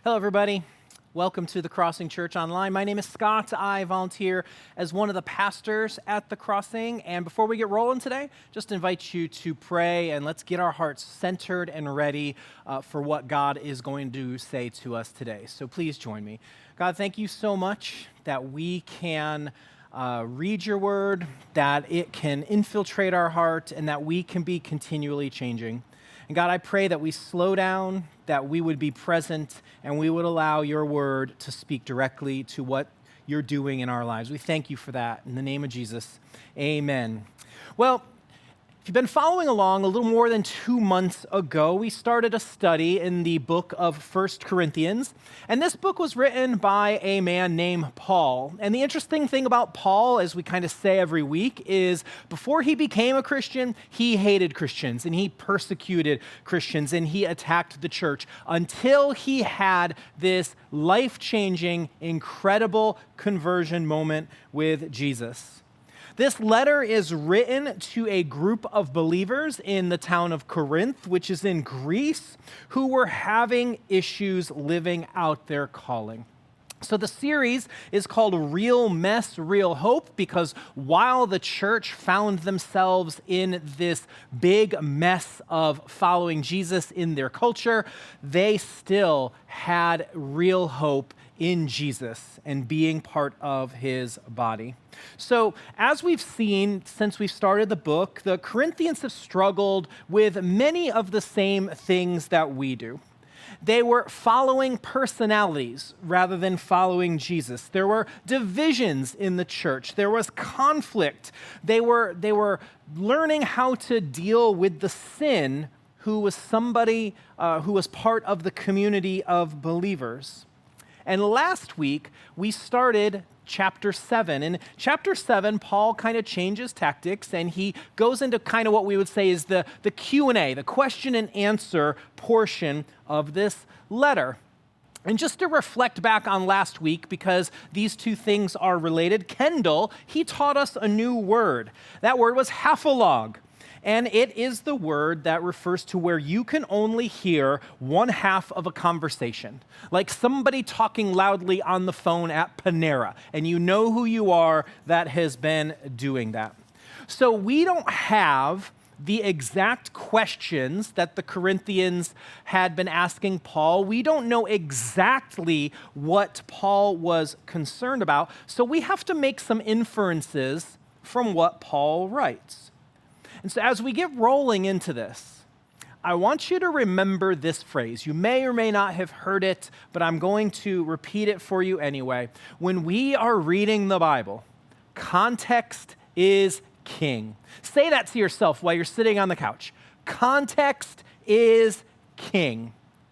Hello, everybody. Welcome to the Crossing Church Online. My name is Scott. I volunteer as one of the pastors at the Crossing. And before we get rolling today, just invite you to pray and let's get our hearts centered and ready for what God is going to say to us today. So please join me. God, thank you so much that we can read your word, that it can infiltrate our heart, and that we can be continually changing. And God, I pray that we slow down, that we would be present, and we would allow your word to speak directly to what you're doing in our lives. We thank you for that. In the name of Jesus, amen. Well, if you've been following along, a little more than 2 months ago, we started a study in the book of 1 Corinthians. And this book was written by a man named Paul. And the interesting thing about Paul, as we kind of say every week, is before he became a Christian, he hated Christians and he persecuted Christians and he attacked the church until he had this life-changing, incredible conversion moment with Jesus. This letter is written to a group of believers in the town of Corinth, which is in Greece, who were having issues living out their calling. So the series is called Real Mess, Real Hope, because while the church found themselves in this big mess of following Jesus in their culture, they still had real hope in Jesus and being part of his body. So as we've seen since we started the book, the Corinthians have struggled with many of the same things that we do. They were following personalities rather than following Jesus. There were divisions in the church. There was conflict. They were learning how to deal with the sin who was somebody who was part of the community of believers. And last week, we started chapter 7. In chapter 7, Paul kind of changes tactics, and he goes into kind of what we would say is the Q&A, the question and answer portion of this letter. And just to reflect back on last week, because these two things are related, Kendall, he taught us a new word. That word was haphalog. And it is the word that refers to where you can only hear one half of a conversation, like somebody talking loudly on the phone at Panera, and you know who you are that has been doing that. So we don't have the exact questions that the Corinthians had been asking Paul. We don't know exactly what Paul was concerned about, so we have to make some inferences from what Paul writes. And so as we get rolling into this, I want you to remember this phrase. You may or may not have heard it, but I'm going to repeat it for you anyway. When we are reading the Bible, context is king. Say that to yourself while you're sitting on the couch. Context is king.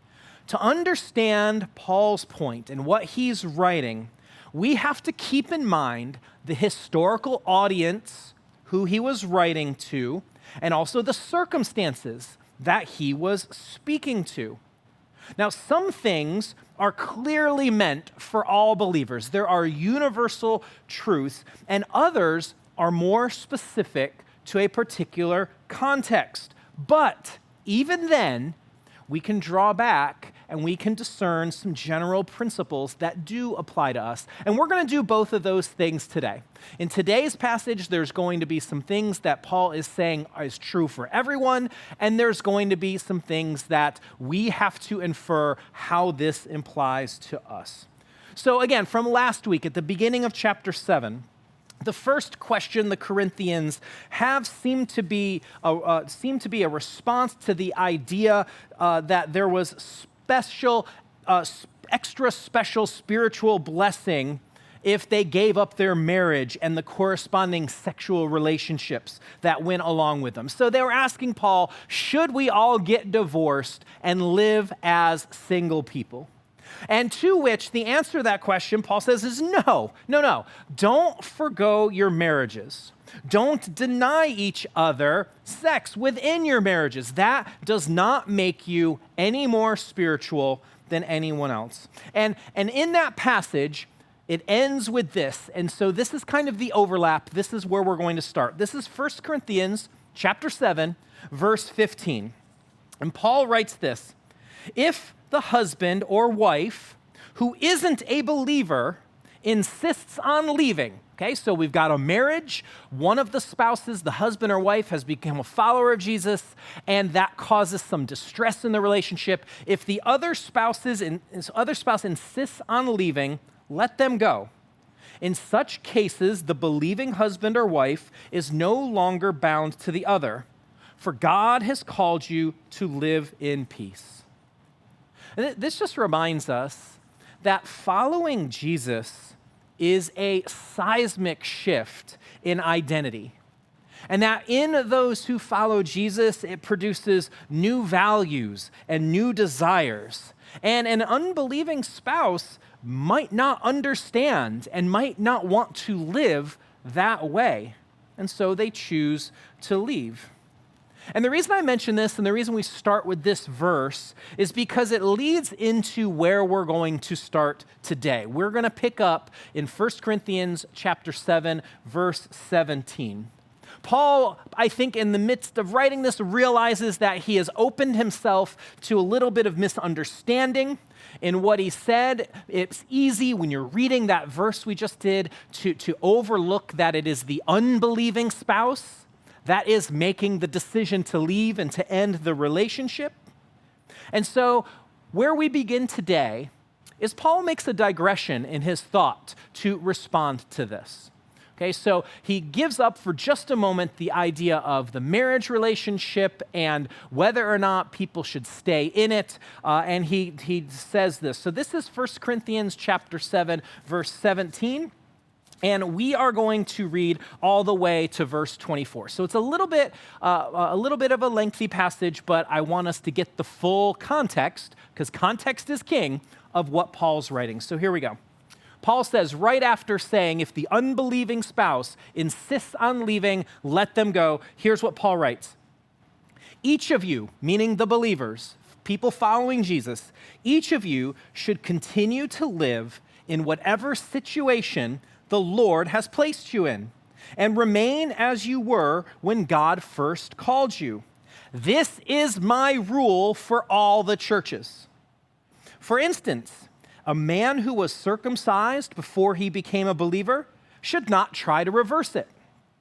To understand Paul's point and what he's writing, we have to keep in mind the historical audience who he was writing to, and also the circumstances that he was speaking to. Now, some things are clearly meant for all believers. There are universal truths, and others are more specific to a particular context. But even then, we can draw back and we can discern some general principles that do apply to us. And we're going to do both of those things today. In today's passage, there's going to be some things that Paul is saying is true for everyone, and there's going to be some things that we have to infer how this implies to us. So again, from last week at the beginning of chapter 7, the first question the Corinthians have seemed to be a response to the idea that there was extra special spiritual blessing if they gave up their marriage and the corresponding sexual relationships that went along with them. So they were asking Paul, should we all get divorced and live as single people? And to which the answer to that question, Paul says, is no. Don't forgo your marriages. Don't deny each other sex within your marriages. That does not make you any more spiritual than anyone else. And in that passage, it ends with this. And so this is kind of the overlap. This is where we're going to start. This is 1 Corinthians chapter 7, verse 15. And Paul writes this. If the husband or wife who isn't a believer insists on leaving, okay, so we've got a marriage, one of the spouses, the husband or wife, has become a follower of Jesus, and that causes some distress in the relationship. If the other spouse insists on leaving, let them go. In such cases, the believing husband or wife is no longer bound to the other, for God has called you to live in peace. And this just reminds us that following Jesus is a seismic shift in identity. And that in those who follow Jesus, it produces new values and new desires. And an unbelieving spouse might not understand and might not want to live that way. And so they choose to leave. And the reason I mention this and the reason we start with this verse is because it leads into where we're going to start today. We're going to pick up in 1 Corinthians chapter 7, verse 17. Paul, I think in the midst of writing this, realizes that he has opened himself to a little bit of misunderstanding in what he said. It's easy when you're reading that verse we just did to overlook that it is the unbelieving spouse that is making the decision to leave and to end the relationship. And so where we begin today is Paul makes a digression in his thought to respond to this. Okay, so he gives up for just a moment the idea of the marriage relationship and whether or not people should stay in it, and he says this. So this is 1 Corinthians chapter 7, verse 17. And we are going to read all the way to verse 24. So it's a little bit of a lengthy passage, but I want us to get the full context, because context is king, of what Paul's writing. So here we go. Paul says, right after saying, if the unbelieving spouse insists on leaving, let them go. Here's what Paul writes. Each of you, meaning the believers, people following Jesus, each of you should continue to live in whatever situation the Lord has placed you in, and remain as you were when God first called you. This is my rule for all the churches. For instance, a man who was circumcised before he became a believer should not try to reverse it.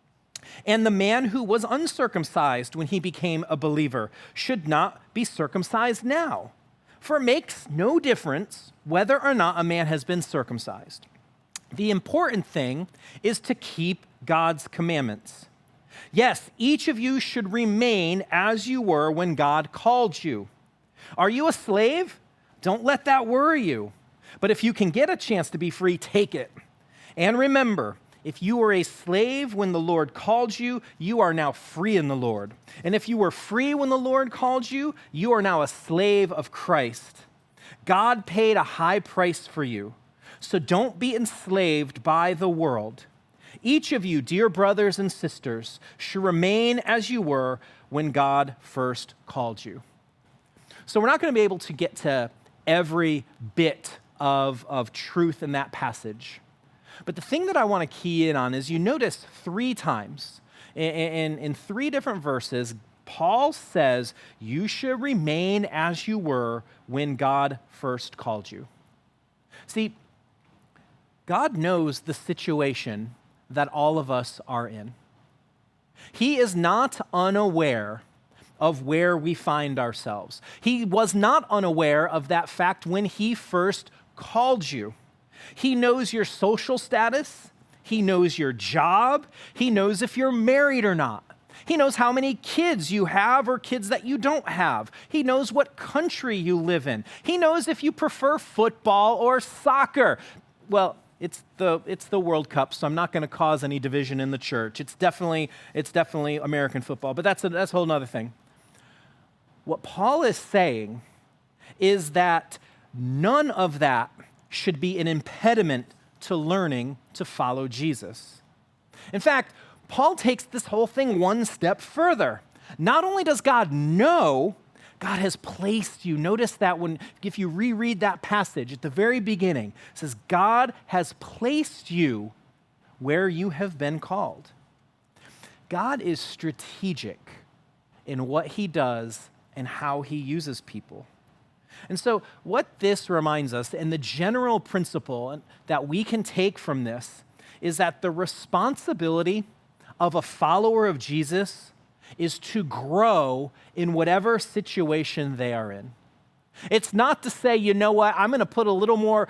And the man who was uncircumcised when he became a believer should not be circumcised now. For it makes no difference whether or not a man has been circumcised. The important thing is to keep God's commandments. Yes, each of you should remain as you were when God called you. Are you a slave? Don't let that worry you. But if you can get a chance to be free, take it. And remember, if you were a slave when the Lord called you, you are now free in the Lord. And if you were free when the Lord called you, you are now a slave of Christ. God paid a high price for you. So don't be enslaved by the world. Each of you, dear brothers and sisters, should remain as you were when God first called you. So we're not going to be able to get to every bit of truth in that passage. But the thing that I want to key in on is you notice 3 times in 3 different verses, Paul says you should remain as you were when God first called you. See, God knows the situation that all of us are in. He is not unaware of where we find ourselves. He was not unaware of that fact when he first called you. He knows your social status. He knows your job. He knows if you're married or not. He knows how many kids you have or kids that you don't have. He knows what country you live in. He knows if you prefer football or soccer. Well, it's the World Cup, so I'm not going to cause any division in the church. It's definitely American football, but that's a whole other thing. What Paul is saying is that none of that should be an impediment to learning to follow Jesus. In fact, Paul takes this whole thing one step further. Not only does God know, God has placed you. Notice that if you reread that passage at the very beginning, it says, God has placed you where you have been called. God is strategic in what he does and how he uses people. And so, what this reminds us, and the general principle that we can take from this, is that the responsibility of a follower of Jesus is to grow in whatever situation they are in. It's not to say, you know what, I'm going to put a little more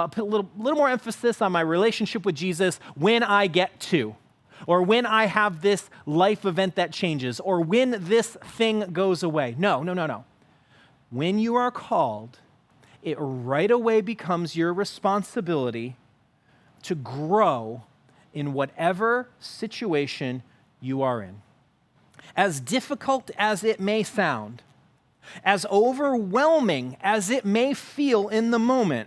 emphasis on my relationship with Jesus when I get to, or when I have this life event that changes, or when this thing goes away. No. When you are called, it right away becomes your responsibility to grow in whatever situation you are in. As difficult as it may sound, as overwhelming as it may feel in the moment,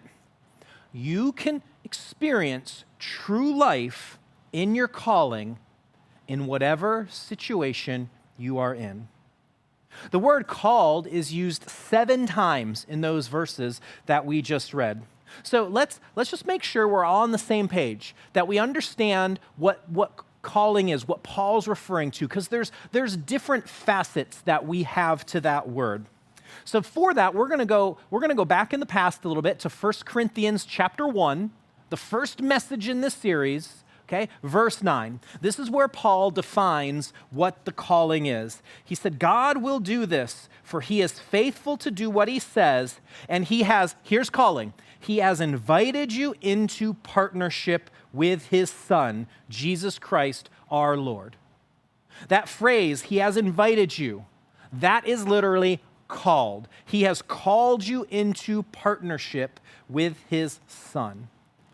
you can experience true life in your calling in whatever situation you are in. The word called is used 7 times in those verses that we just read. So let's just make sure we're all on the same page, that we understand what calling is, what Paul's referring to, because there's different facets that we have to that word. So for that, we're going to go back in the past a little bit to 1 Corinthians chapter 1, the first message in this series. Okay, verse 9. This is where Paul defines what the calling is. He said, God will do this, for he is faithful to do what he says, and here's calling. He has invited you into partnership with his Son, Jesus Christ, our Lord. That phrase, he has invited you, that is literally called. He has called you into partnership with his Son.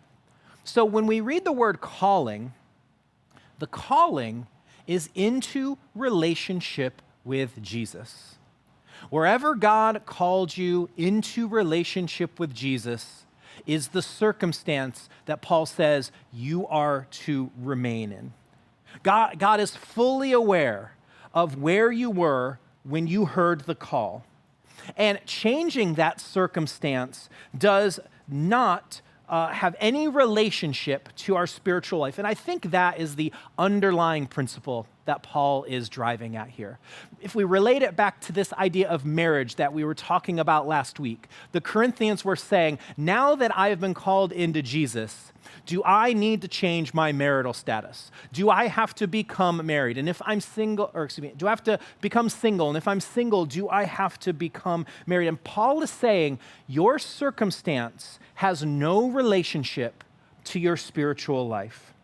So when we read the word calling, the calling is into relationship with Jesus. Wherever God called you into relationship with Jesus is the circumstance that Paul says you are to remain in. God is fully aware of where you were when you heard the call. And changing that circumstance does not have any relationship to our spiritual life. And I think that is the underlying principle that Paul is driving at here. If we relate it back to this idea of marriage that we were talking about last week, the Corinthians were saying, now that I have been called into Jesus, do I need to change my marital status? Do I have to become married? And if I'm single, do I have to become single? And if I'm single, do I have to become married? And Paul is saying, your circumstance has no relationship to your spiritual life.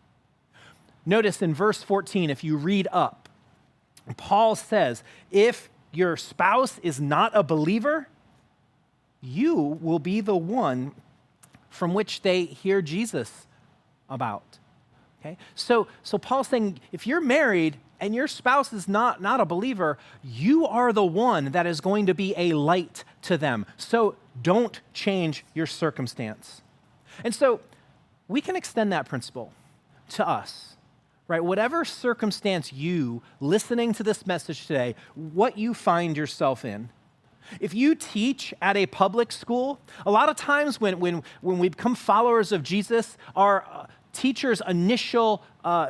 Notice in verse 14, if you read up, Paul says, if your spouse is not a believer, you will be the one from which they hear Jesus about. Okay? So Paul's saying, if you're married and your spouse is not a believer, you are the one that is going to be a light to them. So don't change your circumstance. And so we can extend that principle to us, right? Whatever circumstance you, listening to this message today, what you find yourself in. If you teach at a public school, a lot of times when we become followers of Jesus, our teacher's initial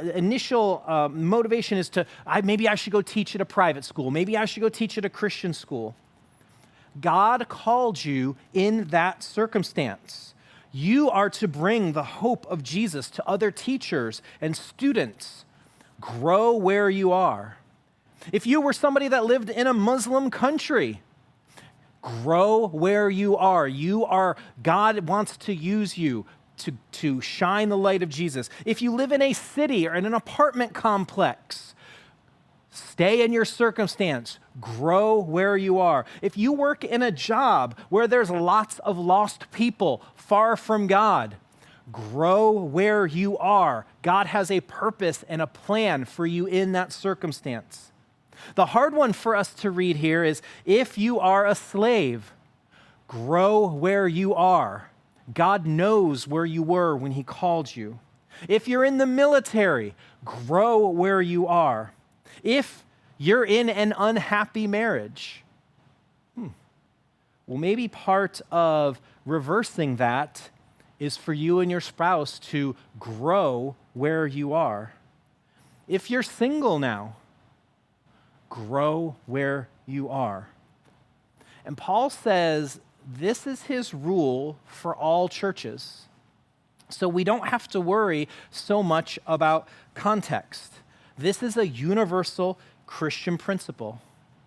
motivation is maybe I should go teach at a private school. Maybe I should go teach at a Christian school. God called you in that circumstance. You are to bring the hope of Jesus to other teachers and students. Grow where you are. If you were somebody that lived in a Muslim country, grow where you are. God wants to use you to shine the light of Jesus. If you live in a city or in an apartment complex, stay in your circumstance. Grow where you are. If you work in a job where there's lots of lost people far from God, grow where you are. God has a purpose and a plan for you in that circumstance. The hard one for us to read here is, if you are a slave, grow where you are. God knows where you were when he called you. If you're in the military, grow where you are. If you're in an unhappy marriage, well, maybe part of reversing that is for you and your spouse to grow where you are. If you're single now, grow where you are. And Paul says this is his rule for all churches. So we don't have to worry so much about context. This is a universal Christian principle.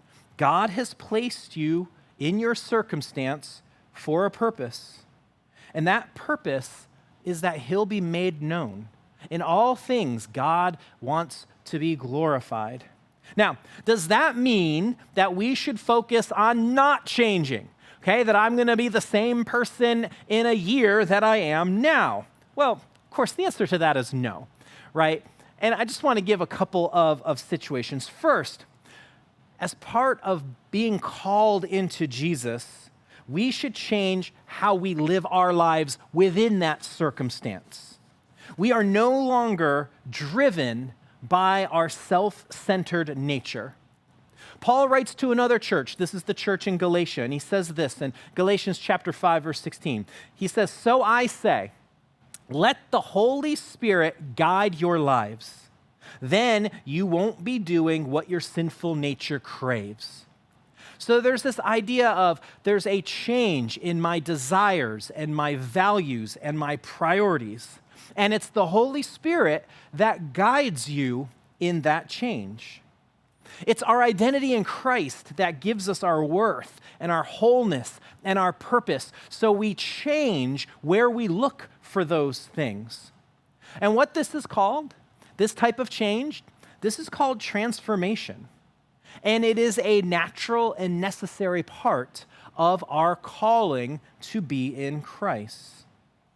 God has placed you in your circumstance for a purpose. And that purpose is that he'll be made known. In all things, God wants to be glorified. Now, does that mean that we should focus on not changing? Okay, that I'm going to be the same person in a year that I am now? Well, of course, the answer to that is no, right? And I just want to give a couple of situations. First, as part of being called into Jesus, we should change how we live our lives within that circumstance. We are no longer driven by our self-centered nature. Paul writes to another church. This is the church in Galatia, and he says this in Galatians chapter 5, verse 16. He says, "So I say, let the Holy Spirit guide your lives. Then you won't be doing what your sinful nature craves." So there's this idea of there's a change in my desires and my values and my priorities. And it's the Holy Spirit that guides you in that change. It's our identity in Christ that gives us our worth and our wholeness and our purpose. So we change where we look for those things. And what this is called, this type of change, this is called transformation. And it is a natural and necessary part of our calling to be in Christ.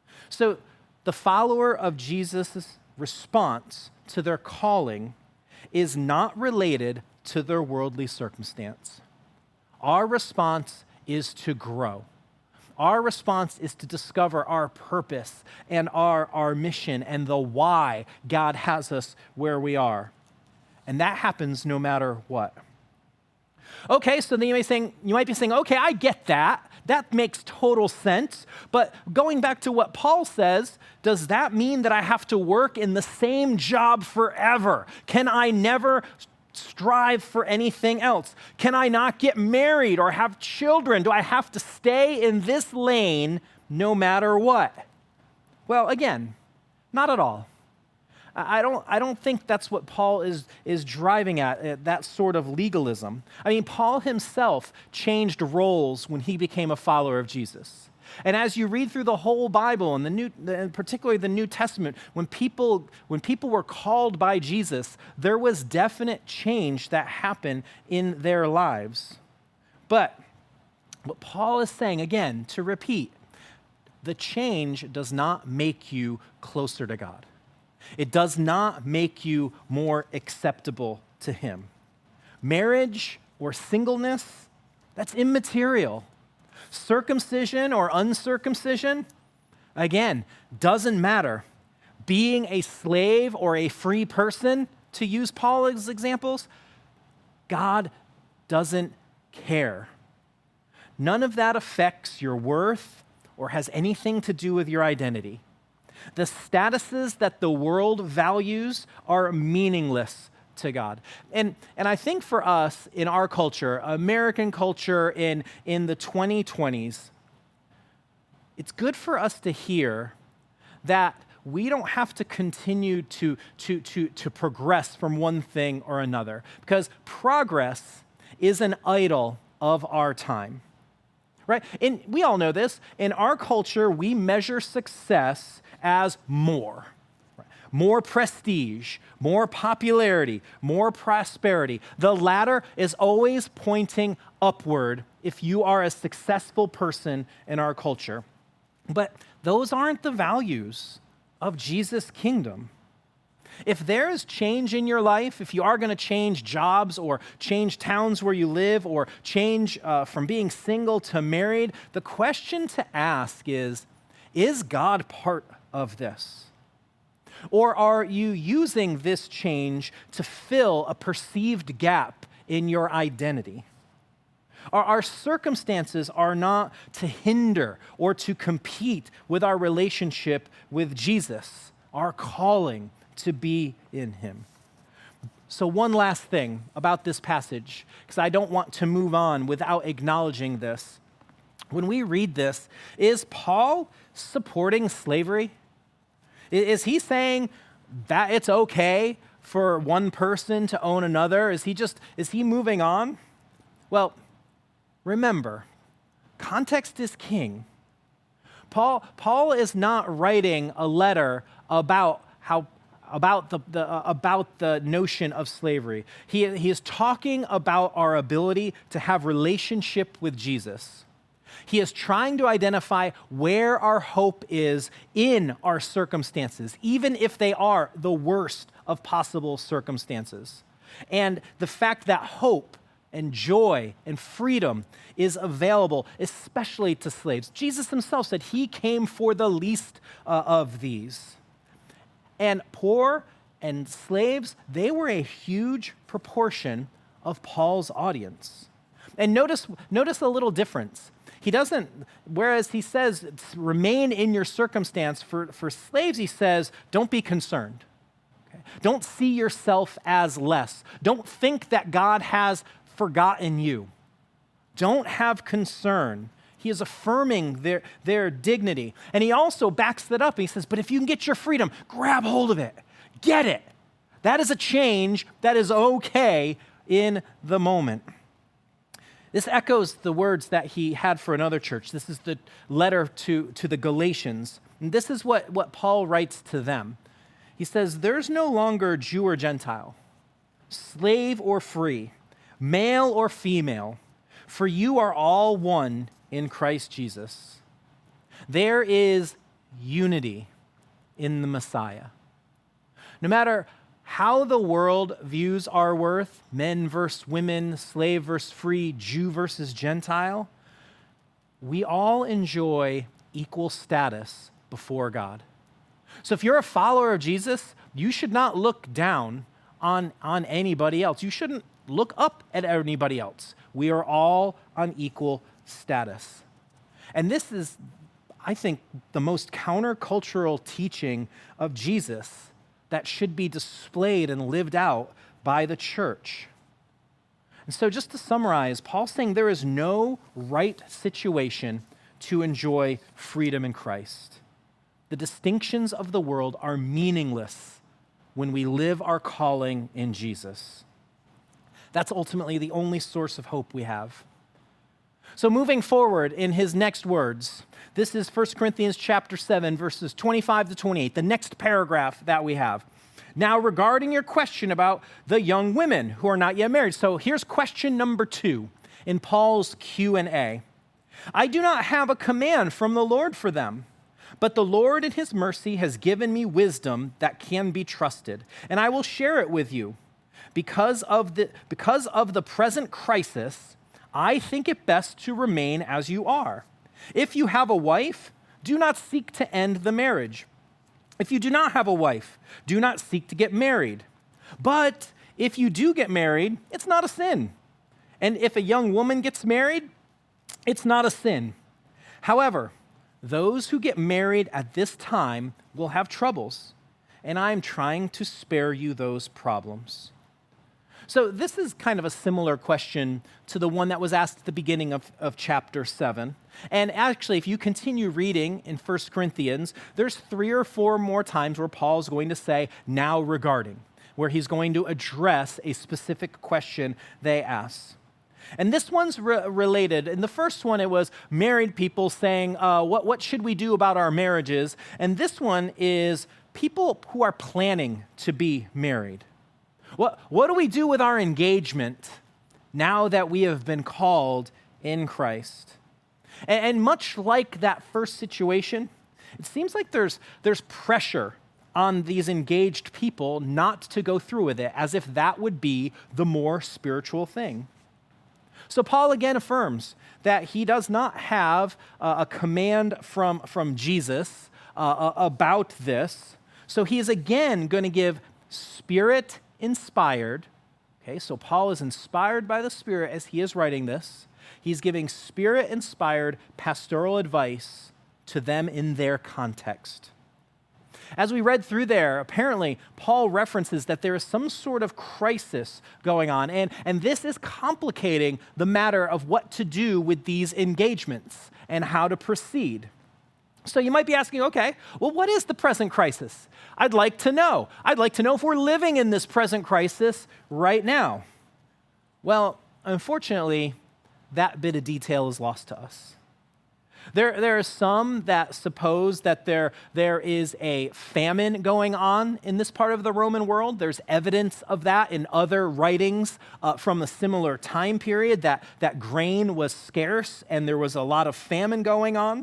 So the follower of Jesus' response to their calling is not related to their worldly circumstance. Our response is to grow. Our response is to discover our purpose and our mission and the why God has us where we are. And that happens no matter what. Okay, so then you might be saying, okay, I get that. That makes total sense. But going back to what Paul says, does that mean that I have to work in the same job forever? Can I never strive for anything else? Can I not get married or have children? Do I have to stay in this lane no matter what? Well, again, not at all. I don't think that's what Paul is driving at, that sort of legalism. I mean, Paul himself changed roles when he became a follower of Jesus. And as you read through the whole Bible, and particularly the New Testament, when people were called by Jesus, there was definite change that happened in their lives. But what Paul is saying, again, to repeat, the change does not make you closer to God. It does not make you more acceptable to him. Marriage or singleness, that's immaterial. Circumcision or uncircumcision, again, doesn't matter. Being a slave or a free person, to use Paul's examples, God doesn't care. None of that affects your worth or has anything to do with your identity. The statuses that the world values are meaningless to God. And I think for us in our culture, American culture in the 2020s, it's good for us to hear that we don't have to continue to progress from one thing or another, because progress is an idol of our time. Right? And we all know this. In our culture, we measure success as more. More prestige, more popularity, more prosperity. The latter is always pointing upward if you are a successful person in our culture. But those aren't the values of Jesus' kingdom. If there is change in your life, if you are going to change jobs or change towns where you live or change from being single to married, the question to ask is God part of this? Or are you using this change to fill a perceived gap in your identity? Our circumstances are not to hinder or to compete with our relationship with Jesus, our calling to be in him. So one last thing about this passage, because I don't want to move on without acknowledging this. when we read this, is Paul supporting slavery? Is he saying that it's okay for one person to own another? Is he moving on? Well, remember, context is king. Paul is not writing a letter about the notion of slavery. He is talking about our ability to have relationship with Jesus. He is trying to identify where our hope is in our circumstances, even if they are the worst of possible circumstances. And the fact that hope and joy and freedom is available, especially to slaves. Jesus himself said he came for the least of these. And poor and slaves, they were a huge proportion of Paul's audience. And notice a little difference. He doesn't, whereas he says, remain in your circumstance, for slaves, he says, don't be concerned. Okay? Don't see yourself as less. Don't think that God has forgotten you. Don't have concern. He is affirming their dignity. And he also backs that up. He says, but if you can get your freedom, grab hold of it. Get it. That is a change that is okay in the moment. This echoes the words that he had for another church. This is the letter to the Galatians. And this is what Paul writes to them. He says, there's no longer Jew or Gentile, slave or free, male or female, for you are all one in Christ Jesus. There is unity in the Messiah. No matter how the world views our worth, men versus women, slave versus free, Jew versus Gentile, we all enjoy equal status before God. So if you're a follower of Jesus, you should not look down on anybody else. You shouldn't look up at anybody else. We are all on equal status. And this is, I think, the most countercultural teaching of Jesus that should be displayed and lived out by the church. And so just to summarize, Paul's saying there is no right situation to enjoy freedom in Christ. The distinctions of the world are meaningless when we live our calling in Jesus. That's ultimately the only source of hope we have. So moving forward in his next words, this is 1 Corinthians chapter 7, verses 25 to 28, the next paragraph that we have. Now, regarding your question about the young women who are not yet married. So here's question number 2 in Paul's Q&A. I do not have a command from the Lord for them, but the Lord in his mercy has given me wisdom that can be trusted, and I will share it with you. Because of the present crisis, I think it best to remain as you are. If you have a wife, do not seek to end the marriage. If you do not have a wife, do not seek to get married. But if you do get married, it's not a sin. And if a young woman gets married, it's not a sin. However, those who get married at this time will have troubles, and I am trying to spare you those problems. So this is kind of a similar question to the one that was asked at the beginning of chapter 7. And actually, if you continue reading in 1 Corinthians, there's 3 or 4 more times where Paul's going to say, now regarding, where he's going to address a specific question they ask. And this one's related. In the first one, it was married people saying, what should we do about our marriages? And this one is people who are planning to be married. What do we do with our engagement now that we have been called in Christ? And much like that first situation, it seems like there's pressure on these engaged people not to go through with it, as if that would be the more spiritual thing. So Paul again affirms that he does not have a command from Jesus about this. So he is again going to give Spirit-inspired. Okay, so Paul is inspired by the Spirit as he is writing this. He's giving Spirit-inspired pastoral advice to them in their context. As we read through there, apparently, Paul references that there is some sort of crisis going on, and this is complicating the matter of what to do with these engagements and how to proceed. So you might be asking, okay, well, what is the present crisis? I'd like to know. I'd like to know if we're living in this present crisis right now. Well, unfortunately, that bit of detail is lost to us. There are some that suppose that there is a famine going on in this part of the Roman world. There's evidence of that in other writings from a similar time period, that grain was scarce and there was a lot of famine going on.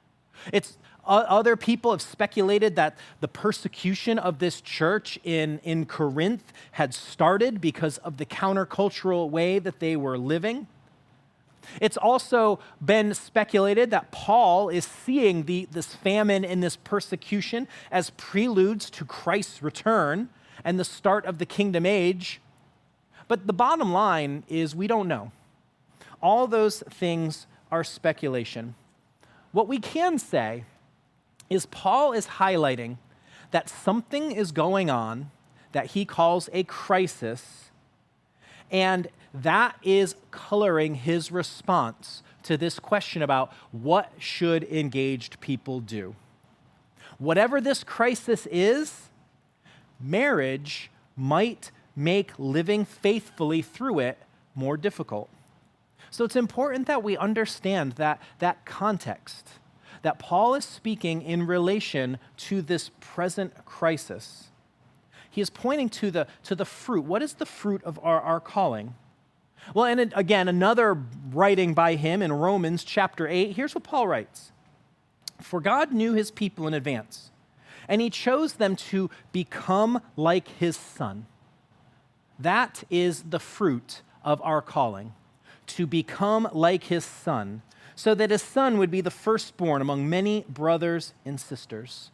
Other people have speculated that the persecution of this church in Corinth had started because of the countercultural way that they were living. It's also been speculated that Paul is seeing this famine and this persecution as preludes to Christ's return and the start of the kingdom age. But the bottom line is we don't know. All those things are speculation. What we can say is Paul is highlighting that something is going on that he calls a crisis, and that is coloring his response to this question about what should engaged people do. Whatever this crisis is, marriage might make living faithfully through it more difficult. So it's important that we understand that context, that Paul is speaking in relation to this present crisis. He is pointing to the fruit. What is the fruit of our calling? Well, and again, another writing by him in Romans chapter 8, here's what Paul writes. For God knew his people in advance, and he chose them to become like his Son. That is the fruit of our calling, to become like his Son, so that his Son would be the firstborn among many brothers and sisters.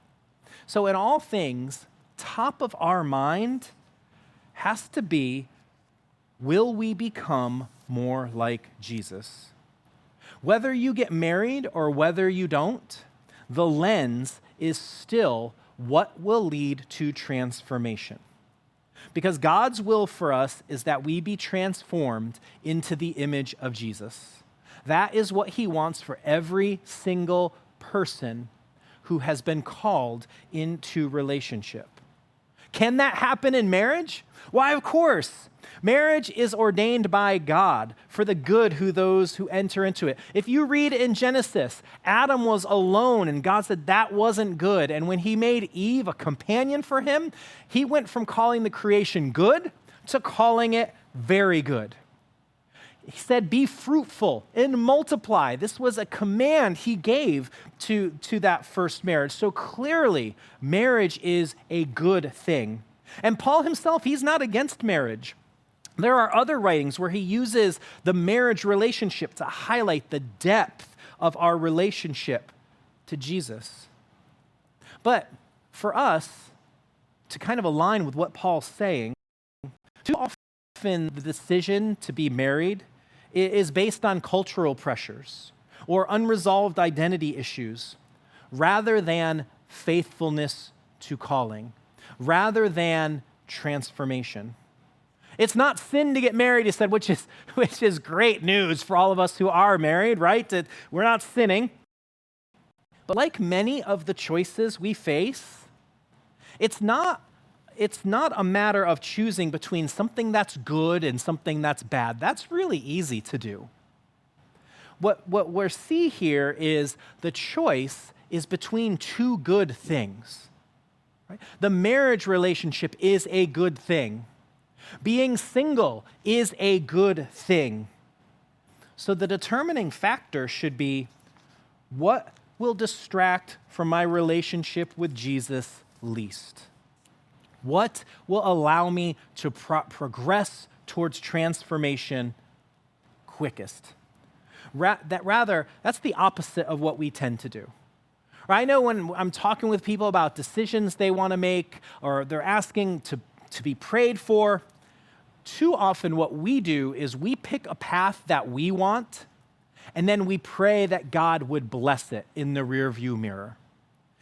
So in all things, top of our mind has to be, will we become more like Jesus? Whether you get married or whether you don't, the lens is still what will lead to transformation. Because God's will for us is that we be transformed into the image of Jesus. That is what he wants for every single person who has been called into relationship. Can that happen in marriage? Why, of course. Marriage is ordained by God for the good of those who enter into it. If you read in Genesis, Adam was alone and God said that wasn't good. And when he made Eve a companion for him, he went from calling the creation good to calling it very good. He said, be fruitful and multiply. This was a command he gave to that first marriage. So clearly, marriage is a good thing. And Paul himself, he's not against marriage. There are other writings where he uses the marriage relationship to highlight the depth of our relationship to Jesus. But for us, to kind of align with what Paul's saying, too often the decision to be married is based on cultural pressures or unresolved identity issues rather than faithfulness to calling, rather than transformation. It's not sin to get married, he said, which is great news for all of us who are married, right? That we're not sinning. But like many of the choices we face, it's not a matter of choosing between something that's good and something that's bad. That's really easy to do. What we see here is the choice is between two good things. Right? The marriage relationship is a good thing. Being single is a good thing. So the determining factor should be, what will distract from my relationship with Jesus least? What will allow me to progress towards transformation quickest? That's the opposite of what we tend to do. I know when I'm talking with people about decisions they want to make or they're asking to be prayed for, too often what we do is we pick a path that we want, and then we pray that God would bless it in the rearview mirror.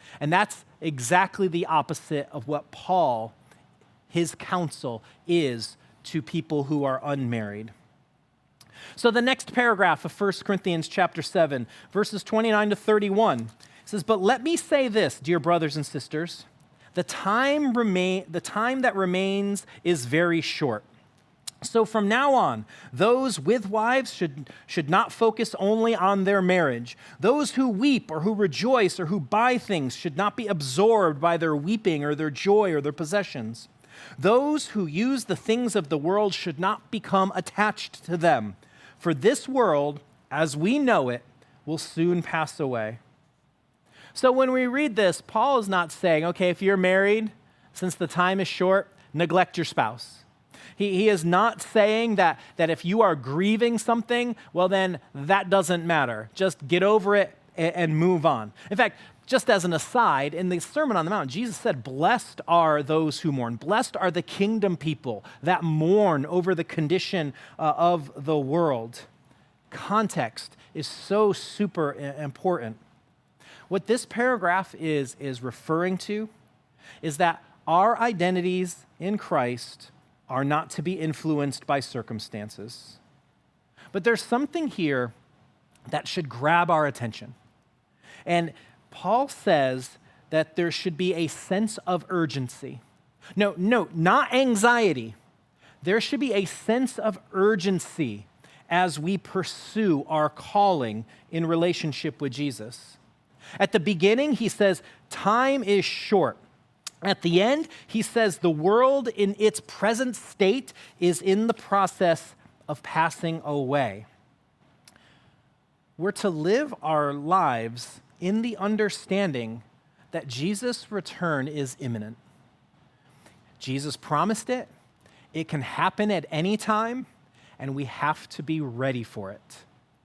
And that's exactly the opposite of what Paul, his counsel, is to people who are unmarried. So the next paragraph of 1 Corinthians chapter 7, verses 29 to 31, says, "But let me say this, dear brothers and sisters, the time that remains is very short. So from now on, those with wives should not focus only on their marriage. Those who weep or who rejoice or who buy things should not be absorbed by their weeping or their joy or their possessions. Those who use the things of the world should not become attached to them. For this world, as we know it, will soon pass away." So when we read this, Paul is not saying, okay, if you're married, since the time is short, neglect your spouse. He is not saying that if you are grieving something, well then that doesn't matter. Just get over it and move on. In fact, just as an aside, in the Sermon on the Mount, Jesus said, "Blessed are those who mourn. Blessed are the kingdom people that mourn over the condition of the world." Context is so super important. What this paragraph is referring to is that our identities in Christ are not to be influenced by circumstances. But there's something here that should grab our attention. And Paul says that there should be a sense of urgency. No, not anxiety. There should be a sense of urgency as we pursue our calling in relationship with Jesus. At the beginning, he says, time is short. At the end, he says the world in its present state is in the process of passing away. We're to live our lives in the understanding that Jesus' return is imminent. Jesus promised it. It can happen at any time, and we have to be ready for it.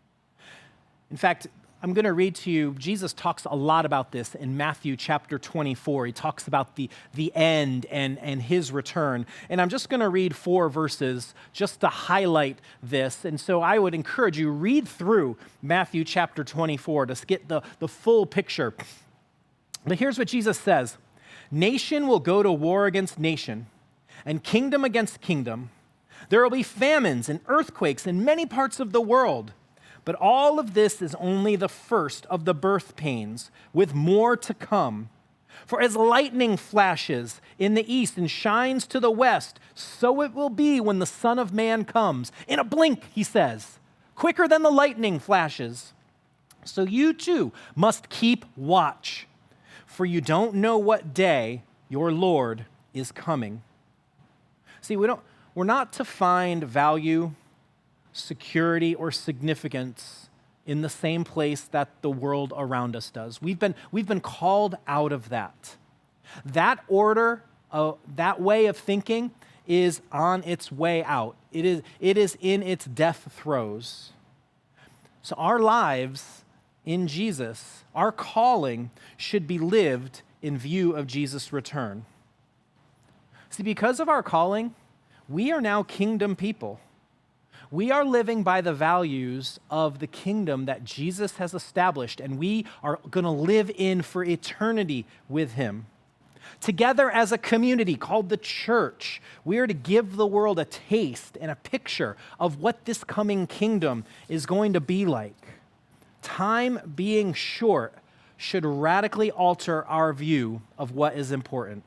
In fact, I'm going to read to you, Jesus talks a lot about this in Matthew chapter 24. He talks about the end and his return. And I'm just going to read 4 verses just to highlight this. And so I would encourage you, read through Matthew chapter 24 to get the full picture. But here's what Jesus says. "Nation will go to war against nation, and kingdom against kingdom. There will be famines and earthquakes in many parts of the world. But all of this is only the first of the birth pains, with more to come. For as lightning flashes in the east and shines to the west, so it will be when the Son of Man comes. In a blink," he says, "quicker than the lightning flashes. So you too must keep watch, for you don't know what day your Lord is coming." See, we're not to find value, security, or significance in the same place that the world around us does. We've been called out of that. That order, that way of thinking is on its way out. It is in its death throes. So our lives in Jesus, our calling should be lived in view of Jesus' return. See, because of our calling, we are now kingdom people. We are living by the values of the kingdom that Jesus has established, and we are going to live in for eternity with him. Together as a community called the church, we are to give the world a taste and a picture of what this coming kingdom is going to be like. Time being short should radically alter our view of what is important.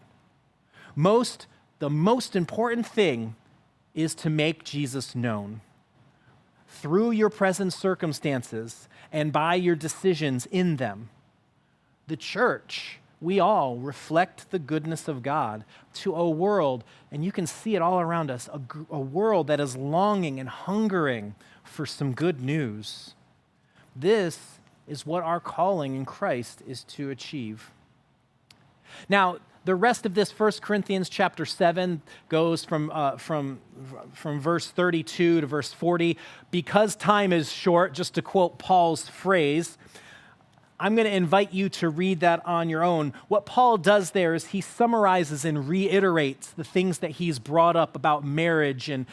The most important thing is to make Jesus known. Through your present circumstances and by your decisions in them. The church, we all reflect the goodness of God to a world, and you can see it all around us, a world that is longing and hungering for some good news. This is what our calling in Christ is to achieve. Now, the rest of this 1 Corinthians chapter 7 goes from verse 32 to verse 40. Because time is short, just to quote Paul's phrase, I'm going to invite you to read that on your own. What Paul does there is he summarizes and reiterates the things that he's brought up about marriage and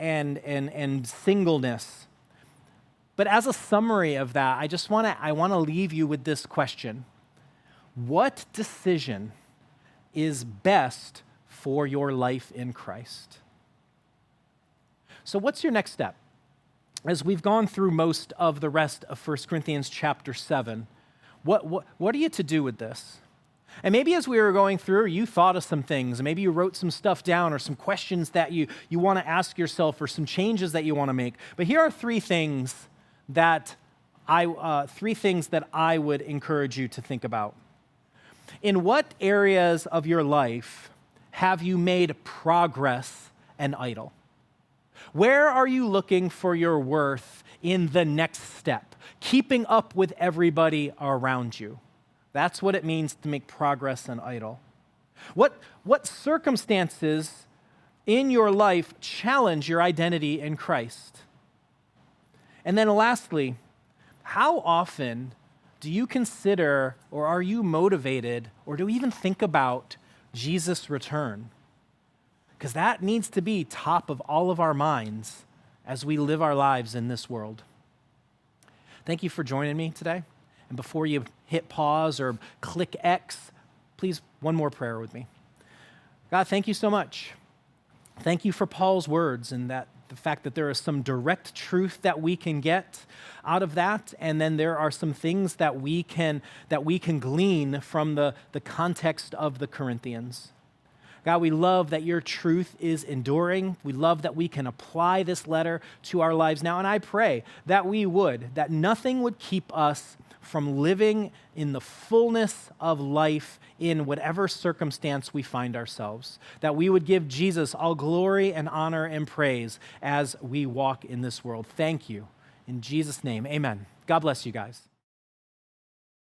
singleness. But as a summary of that, I want to leave you with this question. what decision is best for your life in Christ? So what's your next step? As we've gone through most of the rest of 1 Corinthians chapter 7, what are you to do with this? And maybe as we were going through, you thought of some things, and maybe you wrote some stuff down or some questions that you want to ask yourself or some changes that you want to make. But here are three things that I would encourage you to think about. In what areas of your life have you made progress an idol? Where are you looking for your worth in the next step? Keeping up with everybody around you. That's what it means to make progress an idol. What circumstances in your life challenge your identity in Christ? And then lastly, how often do you consider or are you motivated or do you even think about Jesus' return? Because that needs to be top of all of our minds as we live our lives in this world. Thank you for joining me today. And before you hit pause or click X, please, one more prayer with me. God, thank you so much. Thank you for Paul's words and that the fact that there is some direct truth that we can get out of that, and then there are some things that we can glean from the context of the Corinthians. God, we love that your truth is enduring. We love that we can apply this letter to our lives now. And I pray that that nothing would keep us from living in the fullness of life in whatever circumstance we find ourselves. That we would give Jesus all glory and honor and praise as we walk in this world. Thank you. In Jesus' name, amen. God bless you guys.